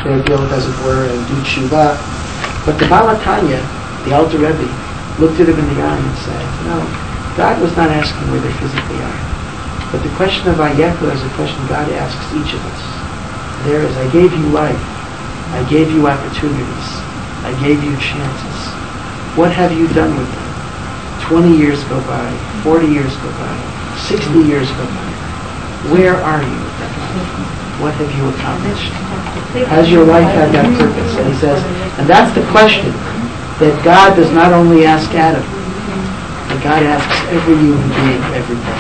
their guilt, as it were, and do tshuva. But the Baal HaTanya, the Alter Rebbe, looked at him in the eye and said, no, God was not asking where they physically are. But the question of Vayecha is a question God asks each of us. There is, I gave you life. I gave you opportunities. I gave you chances. What have you done with them? 20 years go by, 40 years go by, 60 years go by. Where are you with that life? What have you accomplished? Has your life had that purpose? And he says, and that's the question that God does not only ask Adam, but God asks every human being every day.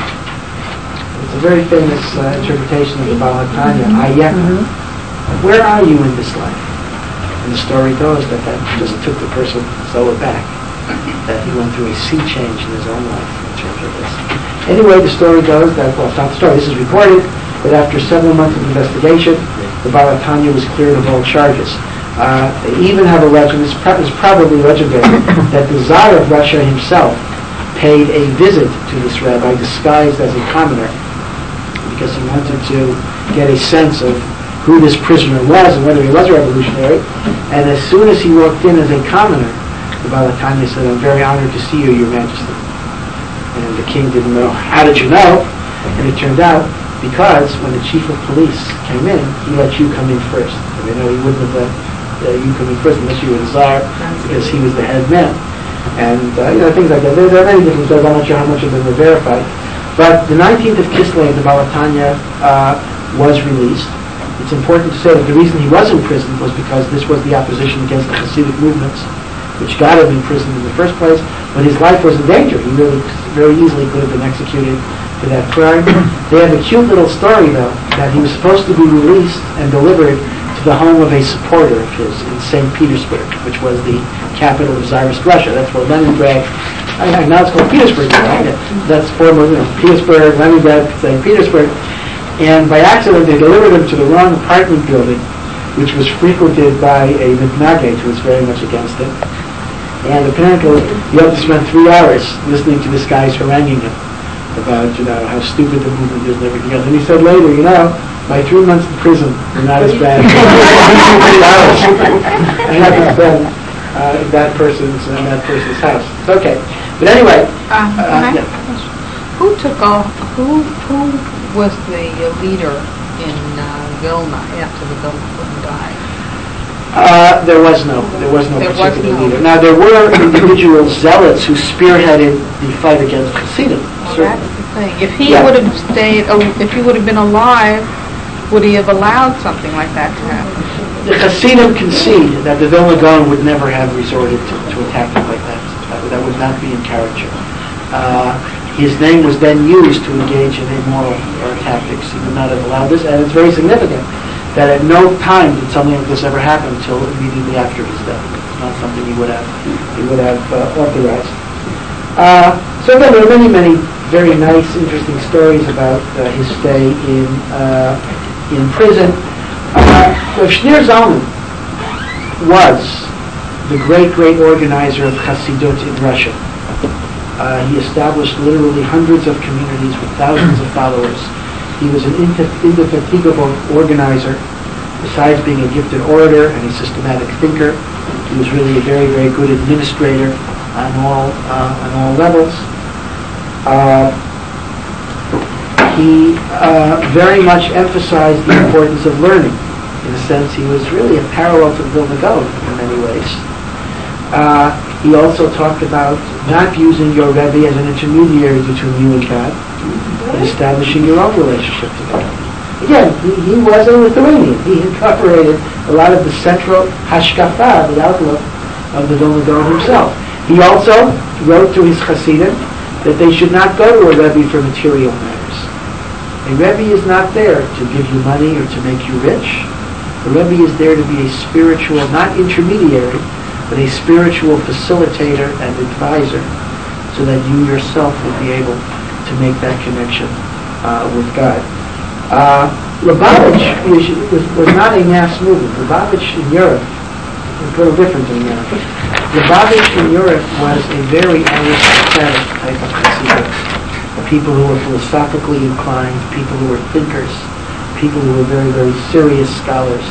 It's a very famous interpretation of the Baal HaTanya, Vayecha. Where are you in this life? And the story goes that just took the person so aback that he went through a sea change in his own life in terms of this. Anyway, the story goes that, well, it's not the story, this is recorded, that after several months of investigation, the Baal HaTanya was cleared of all charges. They even have a legend, it's probably legendary, that the Tsar of Russia himself paid a visit to this rabbi disguised as a commoner because he wanted to get a sense of who this prisoner was and whether he was a revolutionary. And as soon as he walked in as a commoner, the Baal HaTanya said, I'm very honored to see you, Your Majesty. And the king didn't know, how did you know? And it turned out, because when the chief of police came in, he let you come in first. And they know he wouldn't have let you come in first unless you were the Tsar, because he was the head man. And things like that. There are many different stories. I'm not sure how much of them are verified. But the 19th of Kislev, the Baal HaTanya was released. It's important to say that the reason he was imprisoned was because this was the opposition against the Hasidic movements, which got him imprisoned in the first place. But his life was in danger. He really very easily could have been executed for that crime. They have a cute little story, though, that he was supposed to be released and delivered to the home of a supporter of his in St. Petersburg, which was the capital of Tsarist Russia. That's where Leningrad, now it's called Petersburg. Right? That's former Petersburg, Leningrad, St. Petersburg. And by accident, they delivered him to the wrong apartment building, which was frequented by a mitnaged who was very much against it. And apparently, you have to spend 3 hours listening to this guy's haranguing him about, how stupid the movement is and everything else. And he said later, my 3 months in prison were not as bad as 3 hours I had to spend in that person's house. It's okay. But anyway, who took off? Who was the leader in Vilna after the Vilna wouldn't die? There was no particular leader. Now there were individual zealots who spearheaded the fight against Hasidim. That's the thing. If he would have stayed, if he would have been alive, would he have allowed something like that to happen? The Hasidim concede that the Vilna Gaon would never have resorted to attack them like that. That would not be in character. His name was then used to engage in immoral tactics. He would not have allowed this, and it's very significant that at no time did something like this ever happen until immediately after his death. It's not something he would have authorized. So again, there are many very nice, interesting stories about his stay in prison. Shneur Zalman was the great organizer of Chassidut in Russia. He established literally hundreds of communities with thousands of followers. He was an indefatigable organizer. Besides being a gifted orator and a systematic thinker, he was really a very, very good administrator on all levels. He very much emphasized the importance of learning. In a sense, he was really a parallel to the Vilna Gaon in many ways. He also talked about not using your Rebbe as an intermediary between you and God, but establishing your own relationship to God. Again, he was a Lithuanian. He incorporated a lot of the central hashkafa, the outlook of the Vilna Gaon himself. He also wrote to his Hasidim that they should not go to a Rebbe for material matters. A Rebbe is not there to give you money or to make you rich. The Rebbe is there to be a spiritual, not intermediary, but a spiritual facilitator and advisor, so that you yourself will be able to make that connection with God. Lubavitch was not a mass movement. Lubavitch in Europe is a little different than America. Lubavitch in Europe was a very aristocratic type of Hasidim. People who were philosophically inclined, people who were thinkers, people who were very, very serious scholars.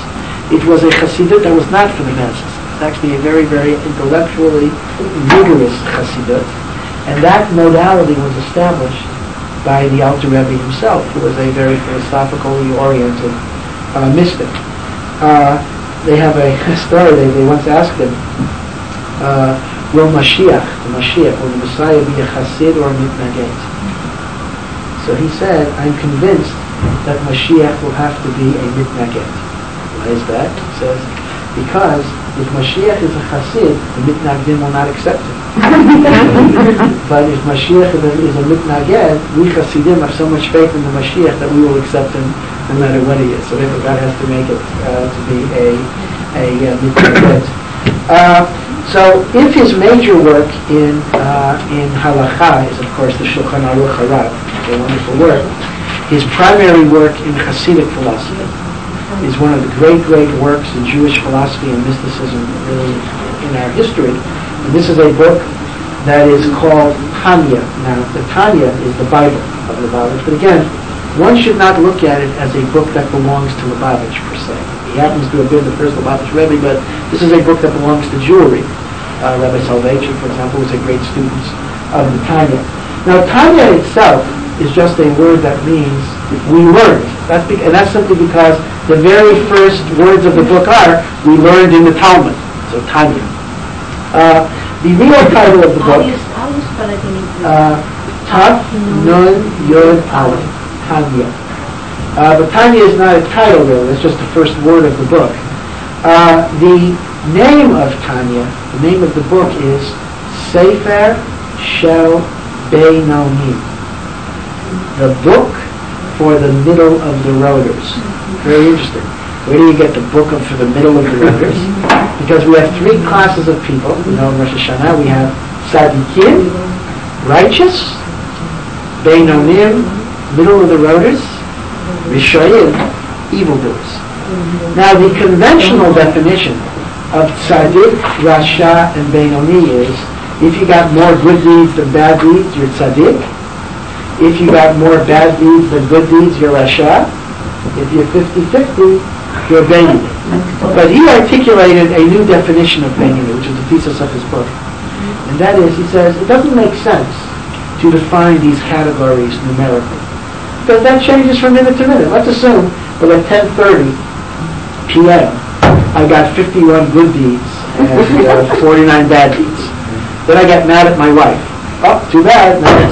it was a Chassidut that was not for the masses. It's actually a very, very intellectually vigorous Chassidut. And that modality was established by the Alter Rebbe himself, who was a very philosophically oriented mystic. They have a story, they once asked him, will the Mashiach, will the Messiah be a Chassid or a Mitnaged? So he said, I'm convinced that Mashiach will have to be a Mitnaged. Why is that? He says, because if Mashiach is a Chassid, the Mitnagdim will not accept him. But if Mashiach is a Mitnaged, we Chassidim have so much faith in the Mashiach that we will accept him no matter what he is. So therefore God has to make it to be a Mitnaged. So if his major work in Halacha is of course the Shulchan Aruch Harav, a wonderful work, his primary work in Hasidic philosophy is one of the great works in Jewish philosophy and mysticism really in our history. And this is a book that is called Tanya. Now, the Tanya is the Bible of Lubavitch, but again, one should not look at it as a book that belongs to Lubavitch per se. He happens to have been the first Lubavitch Rebbe, but this is a book that belongs to Jewry. Rabbi Soloveitchik, for example, was a great student of the Tanya. Now, Tanya itself is just a word that means we learned. And that's simply because the very first words of the book are, we learned in the Talmud. So Tanya. The real title of the book, Taf Nun Yod Aleph, Tanya. But Tanya is not a title really, it's just the first word of the book. The name of Tanya, the name of the book is Sefer Shel Beinonim, the book for the middle of the roaders. Very interesting. Where do you get the book for the middle of the roaders? Because we have three classes of people. You know, in Rosh Hashanah we have Tzadikim, righteous, Beinonim, middle of the roaders, Rishoyim, evildoers. Now the conventional definition of Tzadik, Rasha, and Beinoni is, if you got more good deeds than bad deeds, you're Tzadik. If you got more bad deeds than good deeds, you're Rasha. If you're 50-50, you're Beinoni. But he articulated a new definition of Beinoni, which is the thesis of his book. And that is, he says, it doesn't make sense to define these categories numerically, because that changes from minute to minute. Let's assume that at 10:30 p.m. I got 51 good deeds and 49 bad deeds. Then I get mad at my wife. Oh, too bad. No,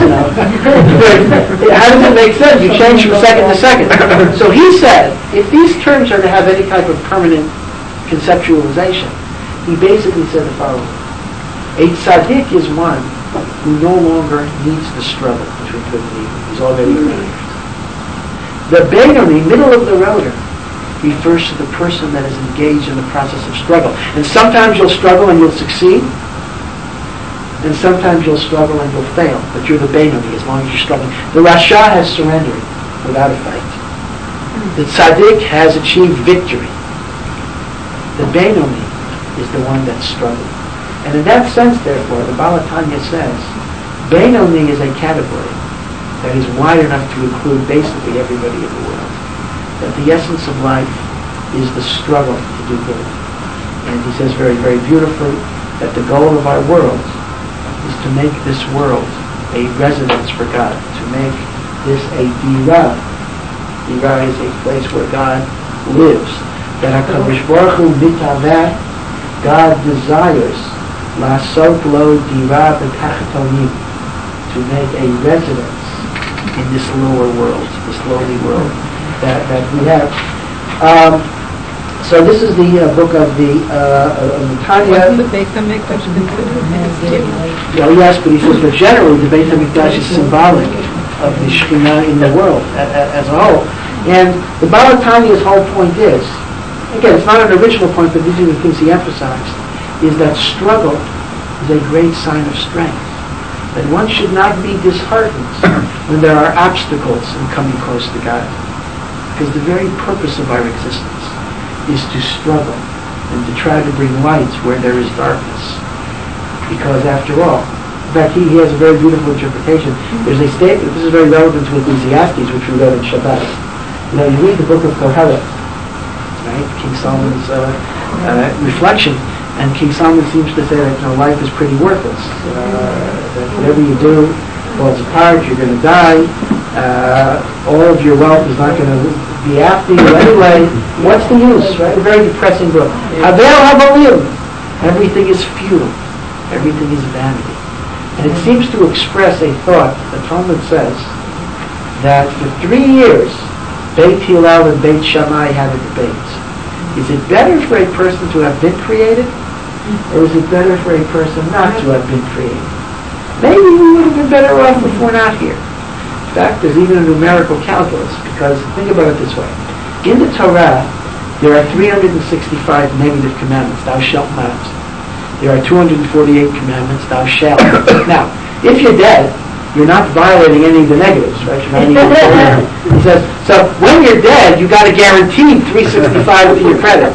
how does it make sense? You change from second to second. So he said, if these terms are to have any type of permanent conceptualization, he basically said the following. A tzaddik is one who no longer needs to struggle between good and evil. He's already arrived. The Beinoni, middle of the roader, refers to the person that is engaged in the process of struggle. And sometimes you'll struggle and you'll succeed, and sometimes you'll struggle and you'll fail, but you're the Beinoni as long as you're struggling. The Rasha has surrendered without a fight. The Tzaddik has achieved victory. The Beinoni is the one that's struggling. And in that sense, therefore, the Baal HaTanya says, Beinoni is a category that is wide enough to include basically everybody in the world. That the essence of life is the struggle to do good. And he says very, very beautifully that the goal of our world is to make this world a residence for God, to make this a dira. Dira is a place where God lives. That HaKadosh Baruch Hu mitaveh, God desires la'asot lo dira b'tachtonim, to make a residence in this lower world, this lowly world that we have. So this is the book of the Tanya. The Beit HaMikdash considered? Well, yes, but he says, but generally the Beit HaMikdash is symbolic of the Shekhinah in the world as a whole. And the Baal HaTanya's whole point is, again, it's not an original point, but these are the things he emphasized, is that struggle is a great sign of strength. That one should not be disheartened when there are obstacles in coming close to God. Because the very purpose of our existence is to struggle and to try to bring light where there is darkness. Because after all, in fact, he has a very beautiful interpretation. There's a statement, this is very relevant to Ecclesiastes, which we read in Shabbat. You know, you read the book of Kohelet, right? King Solomon's reflection. And King Solomon seems to say that life is pretty worthless. That whatever you do falls apart, you're going to die. All of your wealth is not going to be after you anyway. What's the use, right? A very depressing book. Everything is futile. Everything is vanity. And it seems to express a thought. The Talmud says that for 3 years, Beit Hillel and Beit Shammai had a debate. Is it better for a person to have been created, or is it better for a person not to have been created? Maybe we would have been better off if we're not here. In fact, there's even a numerical calculus, because think about it this way. In the Torah, there are 365 negative commandments, thou shalt not. There are 248 commandments, thou shalt. Now, if you're dead, you're not violating any of the negatives, right? You're not even He says, so when you're dead, you got to guarantee 365 to your credit.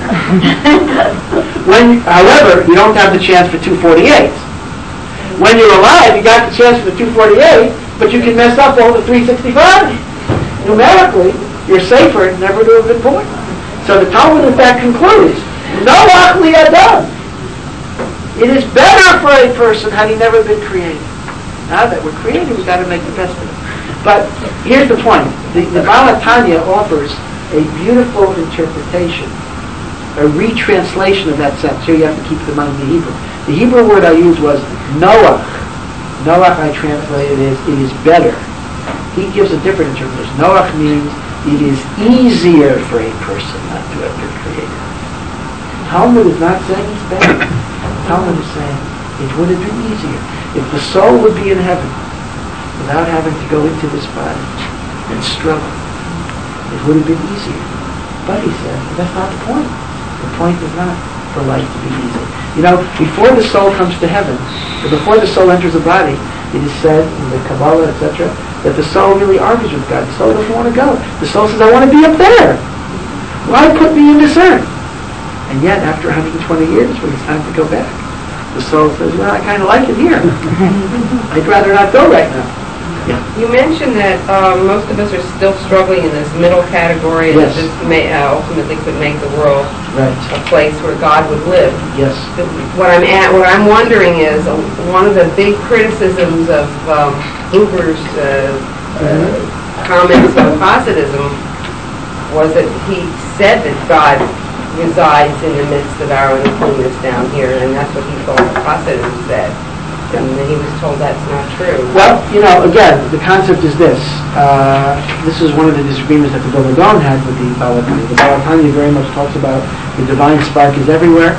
However, you don't have the chance for 248. When you're alive, you got the chance for the 248, but you can mess up all the 365. Numerically, you're safer never to have been born. So the Talmud in fact concludes, Noach li Adam. It is better for a person had he never been created. Now that we're created, we've got to make the best of it. But here's the point. The Baal HaTanya offers a beautiful interpretation, a retranslation of that sentence. Here you have to keep in mind the Hebrew. The Hebrew word I used was Noach. Noach I translated as it is better. He gives a different interpretation. Noach means it is easier for a person not to have been created. Talmud is not saying it's better. Talmud is saying it would have been easier. If the soul would be in heaven without having to go into this body and struggle, it would have been easier. But he said, that's not the point. The point is not for life to be easy. Before the soul comes to heaven, or before the soul enters the body, it is said in the Kabbalah, etc., that the soul really argues with God. The soul doesn't want to go. The soul says, I want to be up there. Why put me in this earth? And yet, after 120 years, when it's time to go back, the soul says, well, I kind of like it here. I'd rather not go right now. Yeah. You mentioned that most of us are still struggling in this middle category, yes. And this ultimately could make the world right. a place where God would live. Yes. What I'm wondering is one of the big criticisms of Ingber's comments on Hasidism was that he said that God resides in the midst of our uncleanness down here, and that's what he thought Hasidism said. And he was told that's not true. Well, again, the concept is this. This is one of the disagreements that the Vilna Gaon had with the Baal HaTanya. The Baal HaTanya very much talks about the divine spark is everywhere,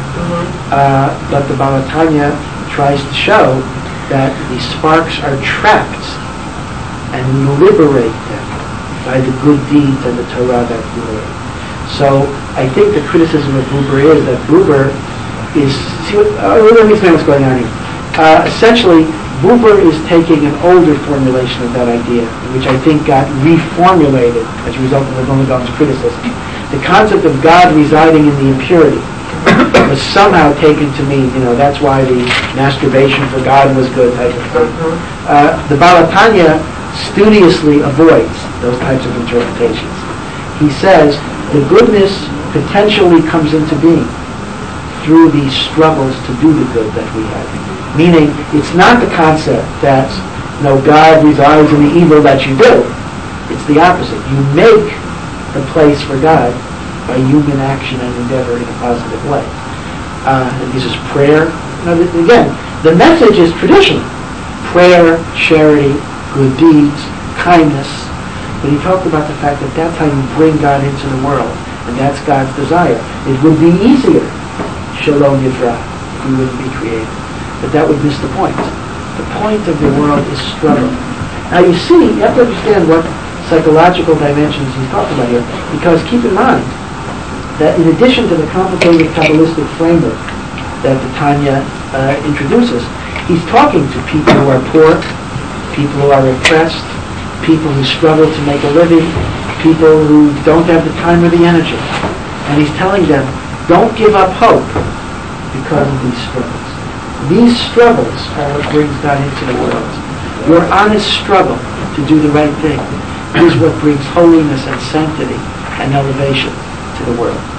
but the Baal HaTanya tries to show that the sparks are trapped, and we liberate them by the good deeds and the Torah that we learn. So I think the criticism of Buber is that Buber is... let me explain what's going on here. Essentially, Buber is taking an older formulation of that idea, which I think got reformulated as a result of the Vilna Gaon's criticism. The concept of God residing in the impurity was somehow taken to mean, that's why the masturbation for God was good type of thing. The Baal HaTanya studiously avoids those types of interpretations. He says the goodness potentially comes into being through these struggles to do the good that we have. Meaning, it's not the concept that God resides in the evil that you do. It's the opposite. You make the place for God by human action and endeavor in a positive way. And this is prayer. Again, the message is traditional. Prayer, charity, good deeds, kindness. But he talked about the fact that that's how you bring God into the world. And that's God's desire. It would be easier, Shalom Yifrach, if we wouldn't be created. But that would miss the point. The point of the world is struggle. Now you see, you have to understand what psychological dimensions he's talking about here, because keep in mind that in addition to the complicated Kabbalistic framework that the Tanya introduces, he's talking to people who are poor, people who are oppressed, people who struggle to make a living, people who don't have the time or the energy. And he's telling them, don't give up hope because of these struggles. These struggles are what brings God into the world. Your honest struggle to do the right thing is what brings holiness and sanctity and elevation to the world.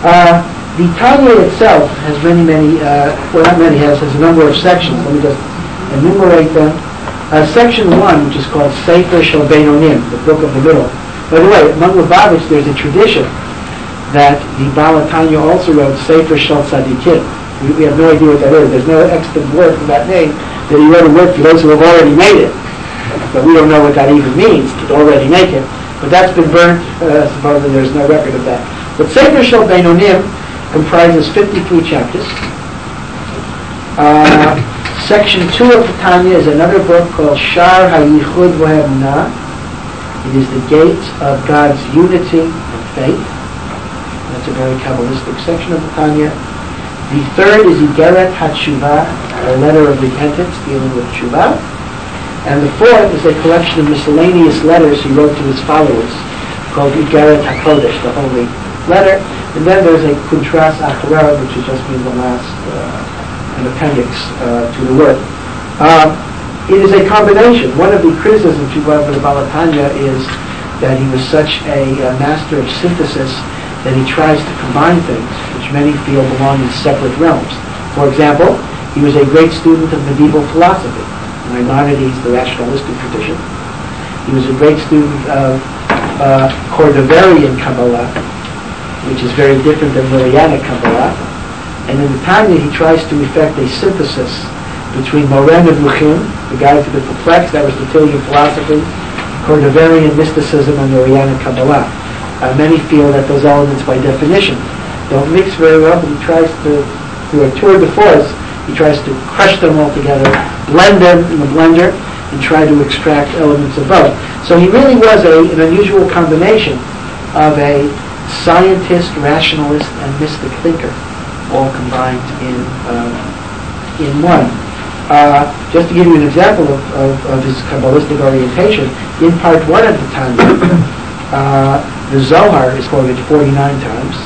The Tanya itself has many, well not many, has a number of sections. Let me just enumerate them. Section 1, which is called Sefer Shel Beinonim, the book of the middle. By the way, among Lubavitch there's a tradition that the Baal HaTanya also wrote Sefer Shel Tzadikim. We have no idea what that is. There's no extant word from that name, that he wrote a word for those who have already made it. But we don't know what that even means, to already make it. But that's been burnt, supposedly there's no record of that. But Sefer Shel Beinonim comprises 53 chapters. Section 2 of the Tanya is another book called Shar HaYichud V'Emunah. It is the gate of God's unity and faith. That's a very Kabbalistic section of the Tanya. The third is Igeret HaTshuvah, a letter of repentance dealing with Tshuvah. And the fourth is a collection of miscellaneous letters he wrote to his followers called Igeret HaKodesh, the holy letter. And then there's a Kuntras Achara, which is just means the last, an appendix to the work. It is a combination. One of the criticisms of the Baal HaTanya is that he was such a master of synthesis that he tries to combine things which many feel belong in separate realms. For example, he was a great student of medieval philosophy, Maimonides, the rationalistic tradition. He was a great student of Cordoverian Kabbalah, which is very different than Lilianic Kabbalah. And in the Tanya, he tries to effect a synthesis between Moreh Nevuchim, the guys who were perplexed, that was Tertullian philosophy, Cordoverian mysticism, and Lilianic Kabbalah. Many feel that those elements, by definition, don't mix very well, but he tries to, through a tour de force, he tries to crush them all together, blend them in the blender, and try to extract elements of both. So he really was an unusual combination of a scientist, rationalist, and mystic thinker, all combined in one. Just to give you an example of his Kabbalistic orientation, in part 1 of the Tanya, the Zohar is quoted 49 times,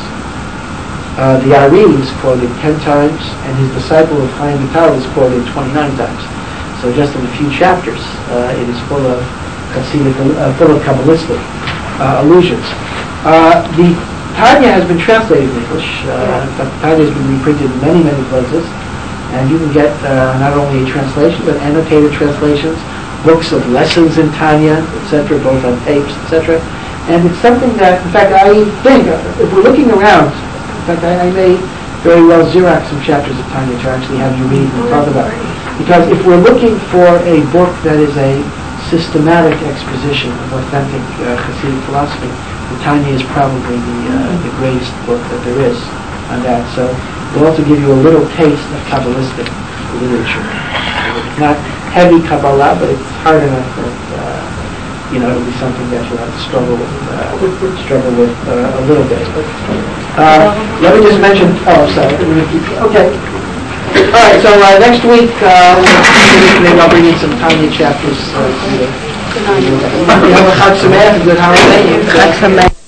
the Ari is quoted 10 times, and his disciple of Chaim Vital is quoted 29 times. So just in a few chapters, it is full of Hasidic, full of Kabbalistic allusions. The Tanya has been translated in English. In fact, the Tanya has been reprinted in many places, and you can get not only a translation, but annotated translations, books of lessons in Tanya, etc., both on tapes, etc. And it's something that, in fact, I think, if we're looking around, in fact, I may very well Xerox some chapters of Tanya to actually have you read and talk about it. Because if we're looking for a book that is a systematic exposition of authentic Hasidic philosophy, the Tanya is probably the greatest book that there is on that. So it'll also give you a little taste of Kabbalistic literature. It's not heavy Kabbalah, but it's hard enough that it'll be something that you'll have to struggle with a little bit. Let me just mention. Oh, sorry. Okay. All right. So next week, maybe I'll bring in some Tanya chapters. Good night. Have a Chag Sameach, a good holiday.